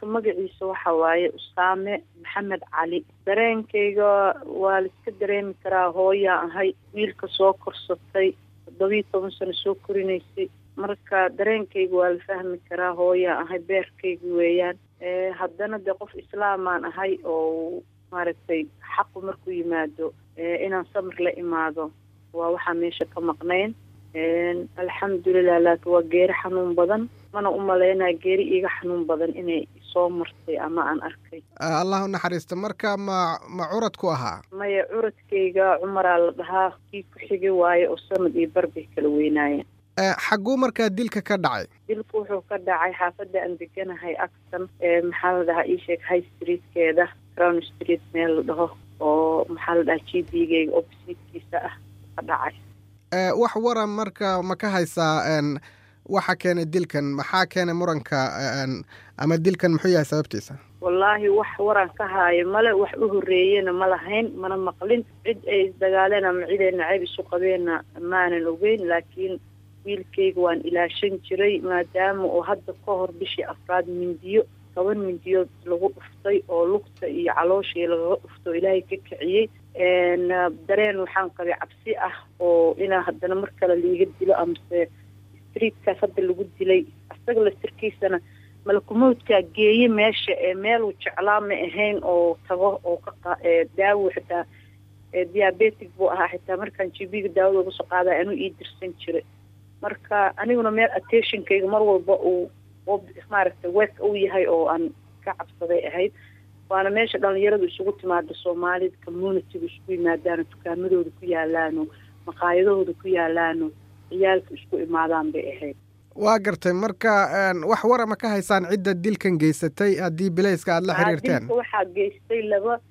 magaciisa waxa waaye Usaame Maxamed Cali. dareenkayga waa la iska dareemi karaa. hooyaa ahay, wiilka soo korsatay 17 sano soo korinaysay. marka dareenkayga waa la fahmi karaa. hooyaa ahay, beerkayga weeyaan. haddana de qof islaamaan ahay oo maaragtay xaqu markuu yimaado inaan samir la imaado waa waxaa meesha ka maqnayn. alxamdulilah, laakiin waa geeri xanuun badan. mana u malaynaya geeri iiga xanuun badan inay soo martay ama aan arkay. allah u naxariista. marka ma curad ku ahaa? maya, curadkayga Cumaraa la dhahaa. kii ku xigay waaye oo sanad iyo bar bay kala weynaayeen. xagguu markaa dilka ka dhacay? dilku wuxuu ka dhacay xaafadda aan deganahay Acton. maxaa la dhahaa ii sheeg, high streetkeeda, Crown Street meel la dhaho, oo maxaa la dhahaa GP-gayga oppositekiisa ah ka dhacay. wax waran marka ma ka haysaa waxa keenay dilkan? maxaa keenay muranka ama dilkan muxuu yahay sababtiisa? wallaahi wax waran ka haayo male. wax u horreeyena ma lahayn, mana maqlin. cid ay isdagaaleen ama cid ay nacayb isu qabeenna maanan ogeyn. laakiin wiilkayga waan ilaashan jiray maadaama oo hadda ka hor bishii afraad mindiyo 10 mindiyood lagu dhuftay oo lugta iyo calooshii lagaga dhufto ilaahay ka kiciyey. dareen waxaan qabay cabsi ah oo inaa haddana mar kale liiga dilo amase streetkaas hadda lagu dilay. asaga lasirkiisana malakumowdkaa geeye meesha meeluu jeclaa ma ahayn oo tago oo daawo xitaa diabetic buu ahaa. xitaa markaan GP-ga daawada uga soo qaada anuu ii dirsan jiray. marka aniguna meel attentionkayga mar walba uu maaragtay wek uu yahay oo aan ka cabsaday ahayd. waana meesha dhalinyaradu isugu timaado Soomaalida communitygu isku yimaadaan, dukaamadooda ku yaalaano, maqaayadahooda ku yaalaano, ciyaalka isku imaadaan bay ahayd. waa gartay. marka wax warama ka haysaan cidda dilkan geysatay haddii bilayska aad la xiriirteen? dilka waxaa geystay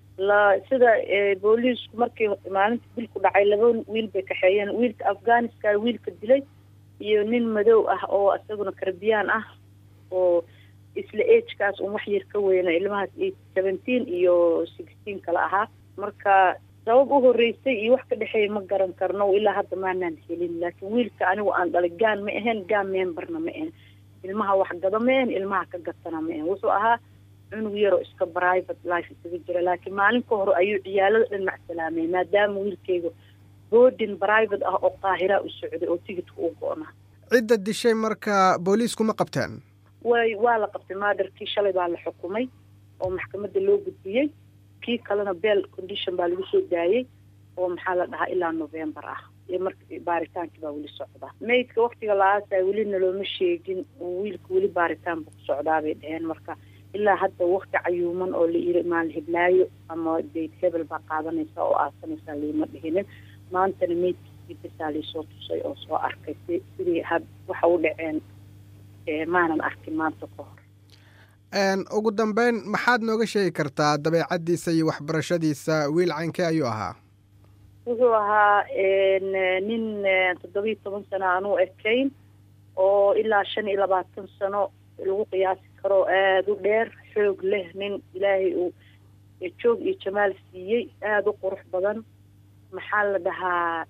sida booliisku markii maalinta dilku dhacay 2 wiil bay kaxeeyeen. wiilka Afghanistan wiilka dilay iyo nin madow ah oo asaguna Caribbean ah oo isla age-kaas wax yar ka weyna. ilmahaas 17 iyo 16 kala ahaa. marka sabab u horreysay iyo wax ka dhexeeya ma garan karno ilaa hadda maanaan helin. laakiin wiilka anigu aan dhalay gaan ma ahayn, gaan memberna ma ahayn. ilmaha wax gado ma ahayn, ilmaha ka gatana ma ahayn. wuxuu ahaa cunug yaroo iska private life isaga jira. laakiin maalin ka hor ayuu ciyaalada dhan macsalaamay maadaama wiilkayga boarding private ah oo Qaahira u socday oo tigidhka u go'na. cidda dishay marka booliisku ma qabteen? waa la qabtay. maadarkii shalay baa la xukumay oo maxkamadda loo gudbiyey. kii kalena bail condition baa lagu soo daayey oo maxaa la dhahaa ilaa November ah. iyo marka baaritaankii baa weli socdaa. maydka waqtiga la-aasa welina looma sheegin. wiilka weli baaritaan buu ku socdaa bay dhaheen. marka ilaa hadda waqti cayuuman oo la yiri maalin hiblaayo ama date hebel baa qaadanaysa oo aasanaysa liima dhihinin. maantana maydkiisii bisaa laysoo tusay oo soo arkay sidii waxa u dhaceen. maanan arkin maanta ka hor. ugu dambeyn maxaad nooga sheegi kartaa dabeecaddiisa iyo waxbarashadiisa? wiil caynkee ayuu ahaa? wuxuu ahaa nin 17 sano aan u ekayn oo ilaa 25 sano lagu qiyaasi karo. aada u dheer, xoog leh, nin ilaahay uu joog iyo jamaal siiyey, aada u qurux badan. maxaa la dhahaa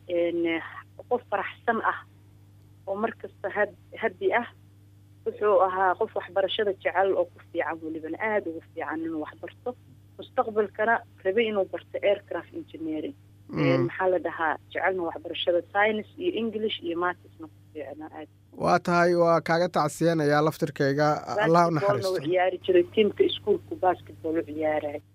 qof faraxsan ah oo markasta habi ah. wuxuu ahaa qof waxbarashada jecel oo ku fiican, welibana aada ugu fiican inuu waxbarto. mustaqbalkana rabay inuu barto aircraft engineering. maxaa la dhahaa jecelna waxbarashada science iyo English iyo mathsna ku fiicna aad. waa tahay, waa kaaga tacsiyanayaa laftirkayga. allah u naxariisto. ciyaari jiray tiimka iskuulku basketball u ciyaaray.